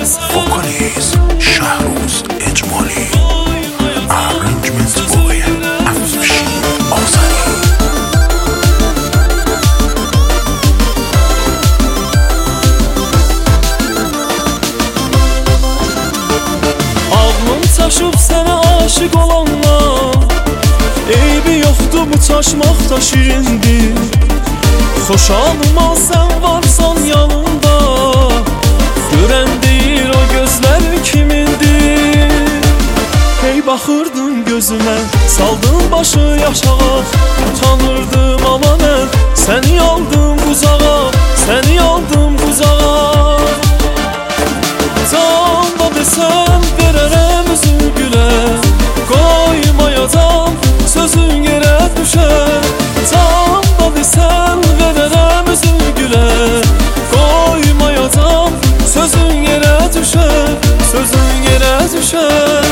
vocalist Shahruz Ejmali, arrangements by Afshin Ozani. Ağlım çaşıb sənə aşık olanlar, eybi yoxdur bu çaşmaqda şirindir. Xoşalıma sən varsan yanımda, görən deyir o gözlər kimindir. Hey baxırdın gözümə, saldın başı yaşağa, utanırdım ama mən səni aldım quzağa, səni aldım quzağa. Can da desən verərəm üzü gülə, qoymayacam sözün yerə düşər. Can da desən verərəm üzü gülə, qoymayacam sözün yerə düşər, sözün yerə düşər.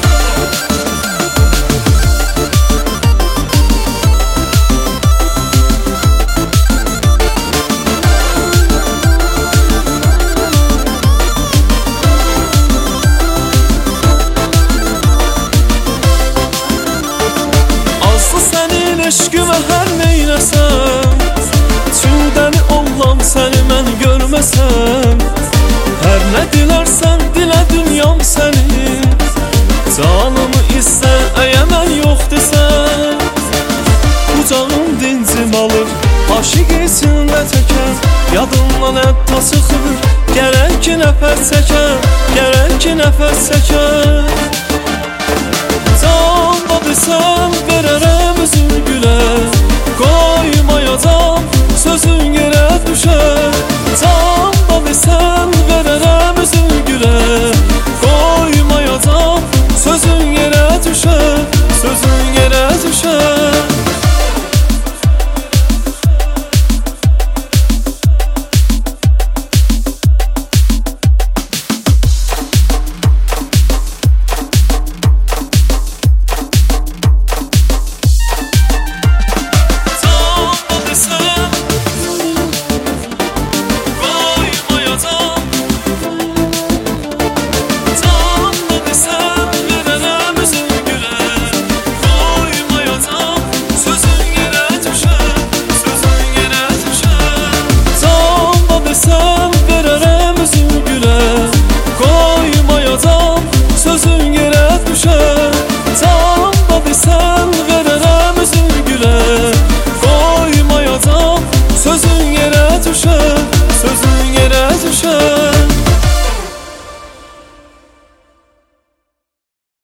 Eşqimə hər neynəsəm, çündəni ollam səni mən görməsəm. Hər nə dilərsən dilə dünyam sənin, canımı istə əyə mən yox desən. Qucağım dincim alır, aşıq içində təkər, yadımdan hətta çıxır, gərək ki nəfəs çəkər, gərək ki nəfəs çəkər.